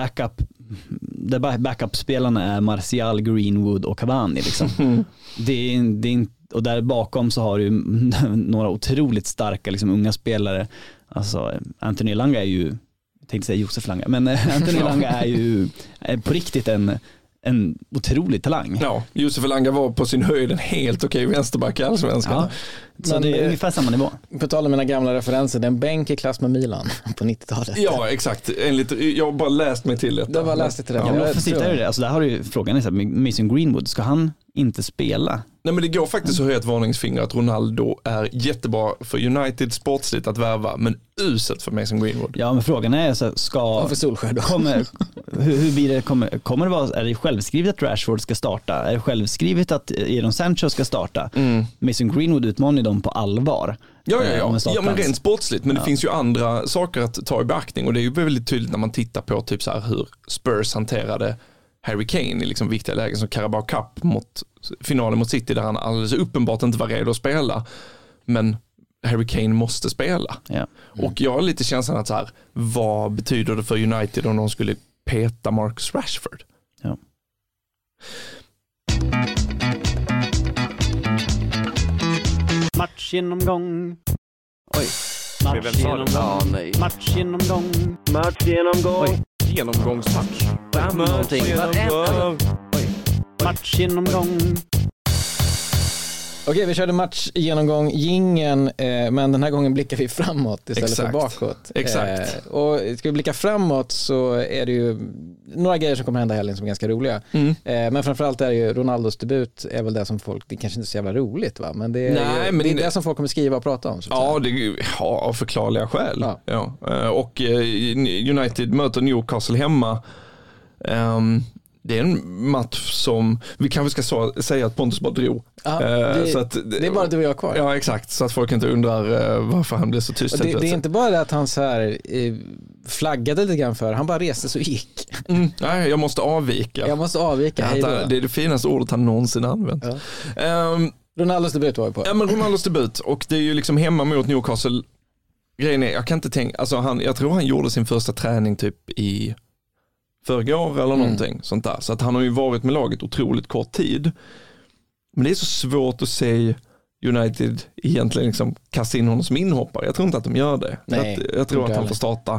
backup-spelarna är Martial, Greenwood och Cavani liksom. Det är och där bakom så har du några otroligt starka liksom, unga spelare. Alltså Anthony Elanga är ju, jag tänkte säga Josef Langa, men Anthony Elanga är ju på riktigt en otrolig talang. Ja, Josef Elanga var på sin höjd en helt okej vänsterback i Allsvenskan. Ja, så det är ungefär samma nivå. På tal om mina gamla referenser, den bänk i klass med Milan på 90-talet. Ja, exakt. Jag har bara läst mig till det. Du har bara läst det till det. Ja, alltså där har du frågan är Mason Greenwood, ska han inte spela? Nej, men det går faktiskt att höja ett varningsfinger att Ronaldo är jättebra för United sportsligt att värva, men uselt för Mason Greenwood. Ja, men frågan är så för Solskjaer då. Hur blir det, kommer det vara, är det självskrivet att Rashford ska starta? Är det självskrivet att Jadon Sancho ska starta? Mason Greenwood utmanar dem på allvar. Ja, men rent sportsligt. Men det finns ju andra saker att ta i beaktning, och det är ju väldigt tydligt när man tittar på typ så här hur Spurs hanterade Harry Kane i liksom viktiga lägen som Carabao Cup mot finalen mot City, där han alldeles uppenbart inte var redo att spela, men Harry Kane måste spela. Och jag har lite känslan att så här, vad betyder det för United om de skulle peta Marcus Rashford? Ja. Matchgenomgång. Oj. Matchgenomgång. Matchgenomgång. Matchgenomgång. Genomgångsmatch. Matchgenomgång. Okej, vi körde matchgenomgång jingeln, men den här gången blickar vi framåt istället för bakåt. Exakt. Och ska vi blicka framåt så är det ju några grejer som kommer hända helgen som är ganska roliga. Men framförallt är det ju Ronaldos debut är väl det som folk, det kanske inte är så jävla roligt va? Men det är det som folk kommer skriva och prata om. Av förklarliga skäl. Ja. Och United möter Newcastle hemma. Det är en match som vi kanske ska säga att Pontus bara drog. Så att, det är bara du och jag kvar. Ja, exakt. Så att folk inte undrar varför han blev så tyst. Det är inte bara det att han så här flaggade lite grann för. Han bara reste så gick. Nej, jag måste avvika. Det är det finaste ordet han någonsin använt. Ronaldos debut var vi på. Ja, men Ronaldos debut. Och det är ju liksom hemma mot Newcastle. Grejen är, jag kan inte tänka, alltså jag tror han gjorde sin första träning typ i förrgår eller någonting sånt där. Så att han har ju varit med laget otroligt kort tid. Men det är så svårt att se United egentligen liksom kasta in honom som inhoppare. Jag tror inte att de gör det. Jag tror att han får starta.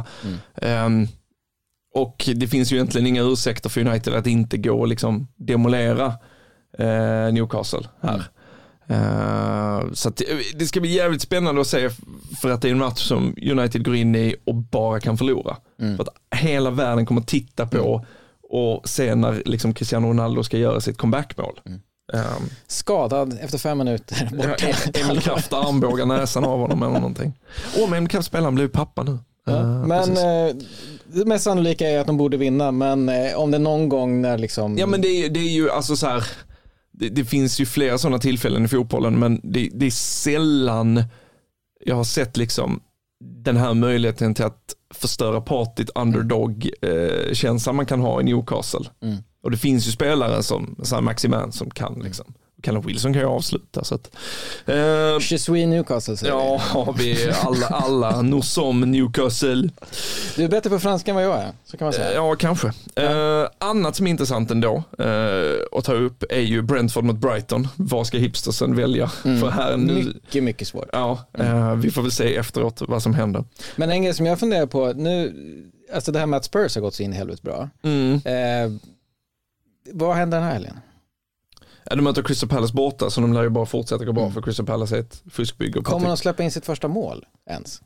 Och det finns ju egentligen inga ursäkter för United att inte gå och liksom demolera Newcastle här. Så att det ska bli jävligt spännande att se, för att det är en match som United går in i och bara kan förlora. För att hela världen kommer att titta på och se när liksom Cristiano Ronaldo ska göra sitt comebackmål. Skadad efter 5 minuter. Emil Kraft armbågar näsan av honom eller någonting. Men Emil Kraft spelaren blev pappa nu. Men det mest sannolika är att de borde vinna, men om det någon gång när liksom... Ja, men det är ju alltså så här. Det finns ju flera sådana tillfällen i fotbollen, men det är sällan jag har sett liksom den här möjligheten till att förstöra partyt underdog-känslan man kan ha i Newcastle. Och det finns ju spelare som Maximan som kan liksom. Callum Wilson kan ju avsluta. Så att, Je suis Newcastle. Ja, vi är alla nous sommes Newcastle. Du är bättre på franska än vad jag är, så kan man säga. Ja, kanske. Annat som är intressant ändå att ta upp är ju Brentford mot Brighton. Vad ska hipstersen välja? För här nu, mycket svårt. Ja, vi får väl se efteråt vad som händer. Men en grej som jag funderar på nu, alltså det här med att Spurs har gått så in helvete bra. Vad händer den här helgen? De möter Crystal Palace borta, så de lär ju bara fortsätta gå bra, för Crystal Palace är ett fuskbygge. Kommer de släppa in sitt första mål ens?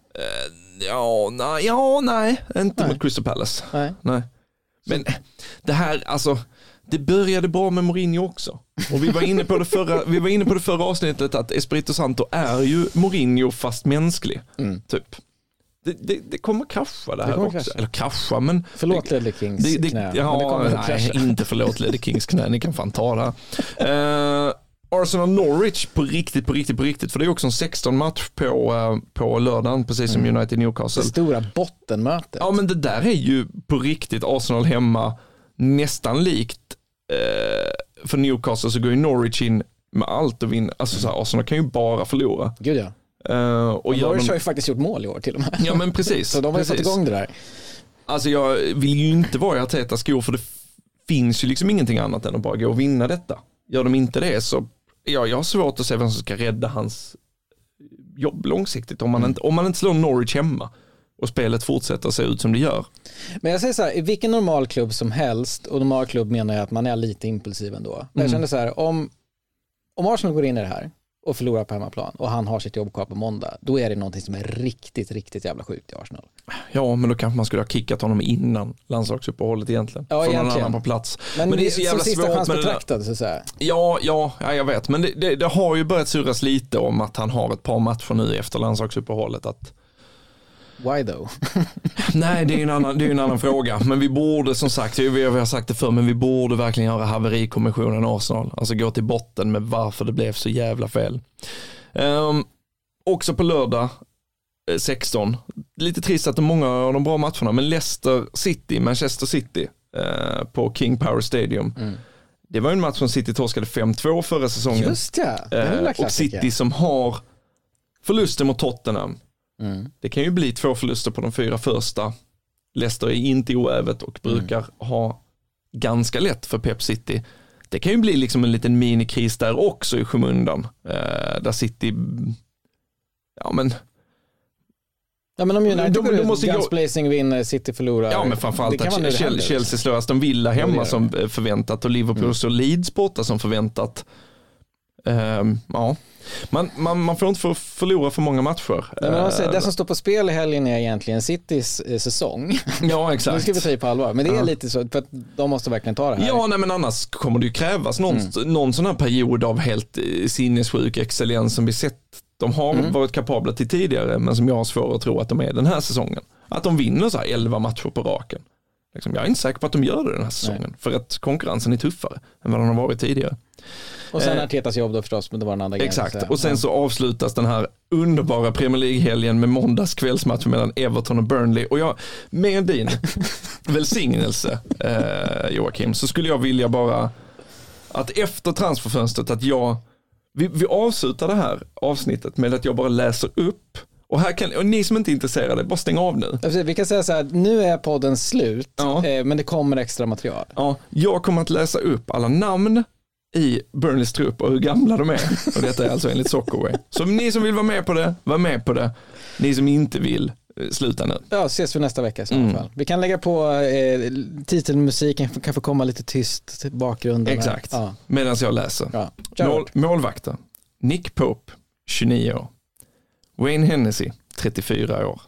Nej, inte mot Crystal Palace. Nej. Men det här, alltså, det började bra med Mourinho också. Och vi var inne på det förra avsnittet att Espirito Santo är ju Mourinho fast mänsklig, typ. Det kommer krascha det här också. Eller krascha, men... Förlåt Ledley Kings knä. Nej, inte förlåt Ledley Kings knä. Ni kan fan ta det. Arsenal Norwich på riktigt. För det är också en 16-match på lördagen, precis som United Newcastle. Det stora bottenmötet. Ja, men det där är ju på riktigt Arsenal hemma, nästan likt för Newcastle, så går ju Norwich in med allt och vinner. Alltså så här, Arsenal kan ju bara förlora. Gud ja. Och Norwich har ju faktiskt gjort mål i år till och med. Ja, men precis. Så de har ju fått igång det där. Alltså jag vill ju inte vara i Arteta skor, för det finns ju liksom ingenting annat än att bara gå och vinna detta. Gör de inte det så jag har svårt att se vem som ska rädda hans jobb långsiktigt om man inte slår Norwich hemma och spelet fortsätter att se ut som det gör. Men jag säger så här, i vilken normal klubb som helst, och normal klubb menar jag att man är lite impulsiv ändå. Men jag känner så här, om Arsenal går in i det här och förlorar på hemmaplan och han har sitt jobb kvar på måndag, då är det någonting som är riktigt jävla sjukt i Arsenal. Ja, men då kanske man skulle ha kickat honom innan landslagsuppehållet egentligen. Ja, för någon annan på plats. Men det är så jävla svårt med betraktad, så att säga. Ja, jag vet. Men det har ju börjat surras lite om att han har ett par matcher nu efter landslagsuppehållet. Why though? Nej, det är ju en annan fråga. Men vi borde, som sagt, vi har sagt det förr, men vi borde verkligen göra haverikommissionen Arsenal. Alltså gå till botten med varför det blev så jävla fel. också på lördag 16. Lite trist att det är många av de bra matcherna, men Manchester City på King Power Stadium. Det var en match som City torskade 5-2 förra säsongen. Just det. Och City som har förluster mot Tottenham. Det kan ju bli 2 förluster på de 4 första. Leicester är inte oävet och brukar ha ganska lätt för Pep City. Det kan ju bli liksom en liten minikris där också i skymundan. Där City... Ja, men om United går ut, Guns Blazing vinner, City förlorar. Ja, men framförallt att Chelsea slår Aston Villa hemma som förväntat och Liverpool så Leeds borta som förväntat. Ja. Man får inte förlora för många matcher. Det som står på spel i helgen är egentligen Citys säsong. Ja, exakt. Nu ska vi ta i på allvar. Men det är lite så, för att de måste verkligen ta det här. Ja, nej, men annars kommer det ju krävas någon sån här period av helt sinnessjuk excellens som vi sett. De har varit kapabla till tidigare, men som jag har svårt att tro att de är den här säsongen. Att de vinner så här 11 matcher på raken. Liksom, jag är inte säker på att de gör det den här säsongen. För att konkurrensen är tuffare än vad den har varit tidigare. Och sen Artetas jobb då förstås, men det var en annan exakt, grej, och sen så avslutas den här underbara Premier League-helgen med måndags kvällsmatch mellan Everton och Burnley. Och jag, med din välsignelse, Joakim, så skulle jag vilja bara att efter transferfönstret att vi avslutar det här avsnittet med att jag bara läser upp. Och ni som inte är intresserade, bara stäng av nu. Vi kan säga så här, nu är podden slut, men det kommer extra material. Ja, jag kommer att läsa upp alla namn i Burnleys trupp och hur gamla de är. Och detta är alltså enligt Soccerway. Så ni som vill vara med på det, var med på det. Ni som inte vill, sluta nu. Ja, ses vi nästa vecka i så fall. Vi kan lägga på titelmusiken, kan få komma lite tyst till bakgrunden. Exakt, medan jag läser. Ja. Målvakter. Nick Pope, 29 år. Wayne Hennessy, 34 år.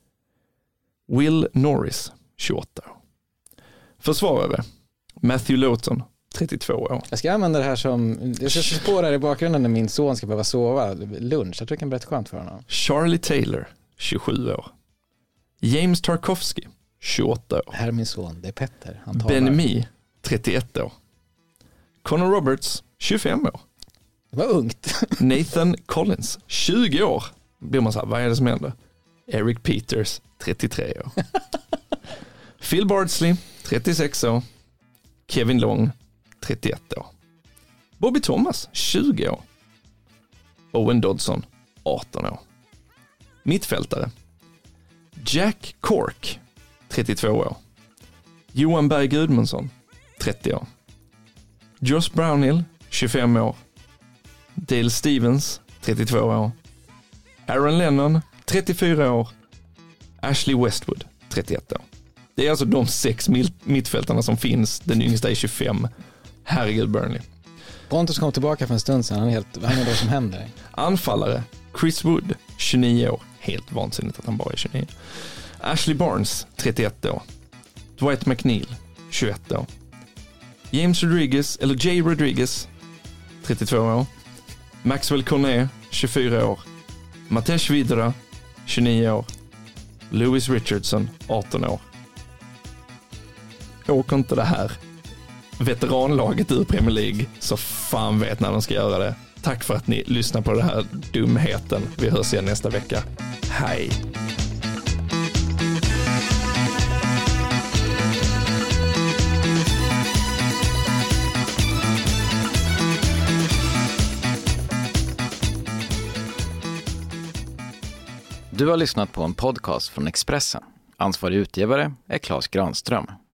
Will Norris, 28 år. Försvarare. Matthew Lowton, 32 år. Jag ska använda det här som, jag ska spåra här i bakgrunden när min son ska behöva sova lunch. Jag tror det kan bli rätt skönt för honom. Charlie Taylor, 27 år. James Tarkovsky, 28 år. Här är min son, det är Petter. Ben Mee, 31 år. Connor Roberts, 25 år. Det var ungt. Nathan Collins, 20 år. Blir man så här, vad är det som händer? Eric Peters, 33 år. Phil Bardsley, 36 år. Kevin Long, 31 år. Bobby Thomas, 20 år. Owen Dodson, 18 år. Mittfältare. Jack Cork, 32 år. Johan Berg Gudmundsson, 30 år. Josh Brownhill, 25 år. Dale Stevens, 32 år. Aaron Lennon, 34 år. Ashley Westwood, 31 år. Det är alltså de 6 mittfältarna som finns. Den yngsta är 25. Herregud, Burnley. Pontus kom tillbaka för en stund sedan. Han är det som händer. Anfallare. Chris Wood, 29 år. Helt vansinnigt att han bara är 29. Ashley Barnes, 31 år. Dwight McNeil, 21 år. James Rodriguez, eller Jay Rodriguez, 32 år. Maxwell Cornet, 24 år. Matej Vidra, 29 år. Lewis Richardson, 18 år. Åker inte det här veteranlaget ur Premier League så fan vet när de ska göra det. Tack för att ni lyssnar på den här dumheten. Vi hörs igen nästa vecka. Hej! Du har lyssnat på en podcast från Expressen. Ansvarig utgivare är Claes Granström.